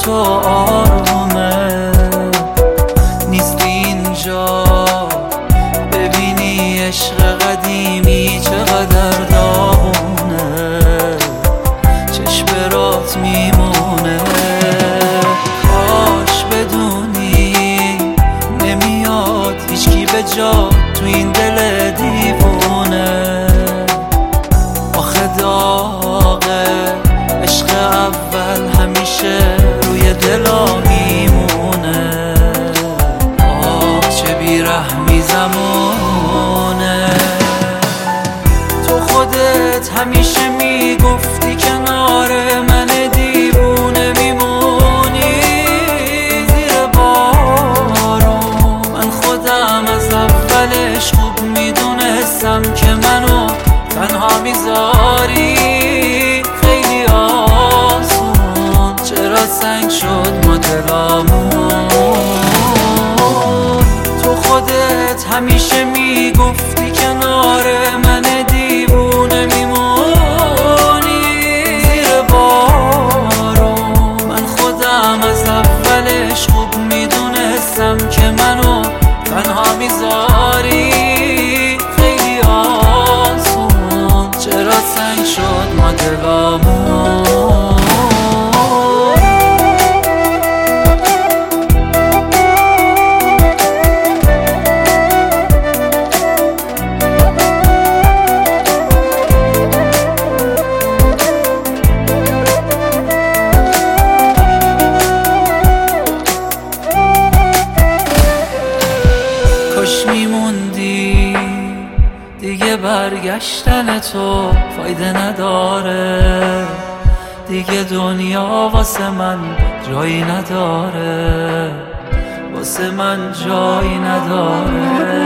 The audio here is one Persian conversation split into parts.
تو آرومه نیستی اینجا ببینی عشق قدیمی چقدر داغونه چشم برات میمونه کاش بدونی نمیاد هیچکی به جا تو این دل دیوونه آخه داغه عشق اول همیشه روی دلا میمونه چه بیرحمی زمونه تو خودت همیشه میگفتی کنار من دیوونه میمونی زیر بارون من خودم از اولش خوب میدونستم که منو تنها میذاری خیلی آسون چرا سنگ شد ما دلامون تو خودت همیشه میگفتی کنار من دیوونه میمونی زیر بارون من خودم از اولش خوب میدونستم که منو تنها میذاری خیلی آسون چرا سنگ شد ما دلامون کاش میموندی دیگه برگشتن تو فایده نداره دیگه دنیا واسه من جایی نداره واسه من جایی نداره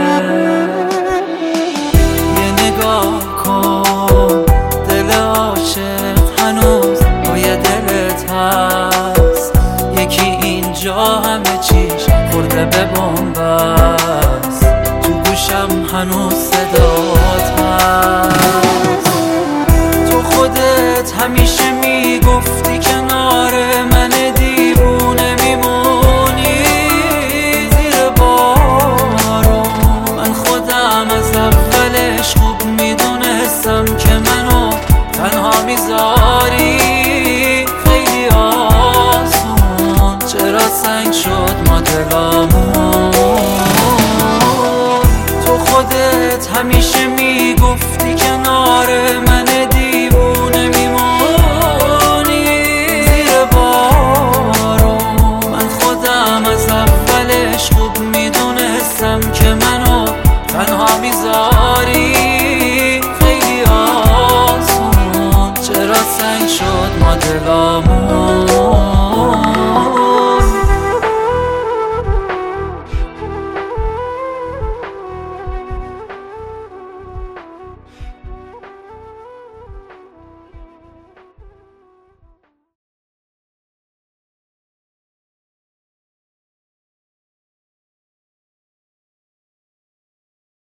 یه نگاه کن دل عاشق هنوز پای دلت هست یکی اینجا همه چیش خورده به بنبست تو گوشم هنوز صدات هست تو خودت همیشه میگفتی کنار من دیوونه میمونی زیر بارون من خودم از اولش خوب میدونستم که منو تنها میذاری خیلی آسون چرا سنگ شد ما دلامون تو خودت همیشه میگفتی کنار